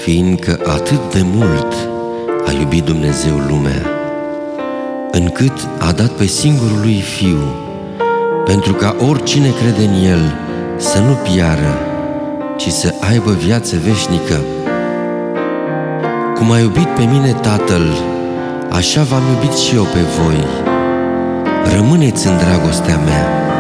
Fiindcă atât de mult a iubit Dumnezeu lumea, încât a dat pe singurul lui Fiu, pentru ca oricine crede în El să nu piară, ci să aibă viață veșnică. Cum a iubit pe mine Tatăl, așa v-am iubit și eu pe voi. Rămâneți în dragostea mea.